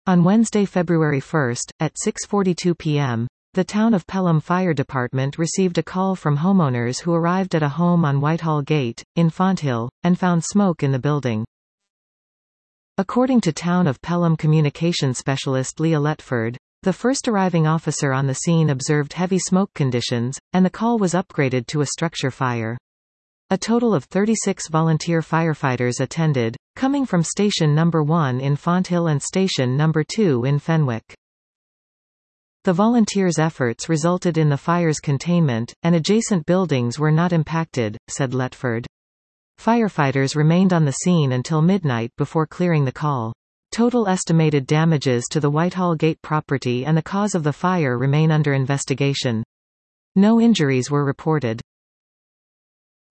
On Wednesday, February 1, at 6:42 p.m., the Town of Pelham Fire Department received a call from homeowners who arrived at a home on Whitehall Gate, in Fonthill, and found smoke in the building. According to Town of Pelham communications specialist Leah Letford, the first arriving officer on the scene observed heavy smoke conditions, and the call was upgraded to a structure fire. A total of 36 volunteer firefighters attended, coming from Station No. 1 in Fonthill and Station No. 2 in Fenwick. The volunteers' efforts resulted in the fire's containment, and adjacent buildings were not impacted, said Letford. Firefighters remained on the scene until midnight before clearing the call. Total estimated damages to the Whitehall Gate property and the cause of the fire remain under investigation. No injuries were reported.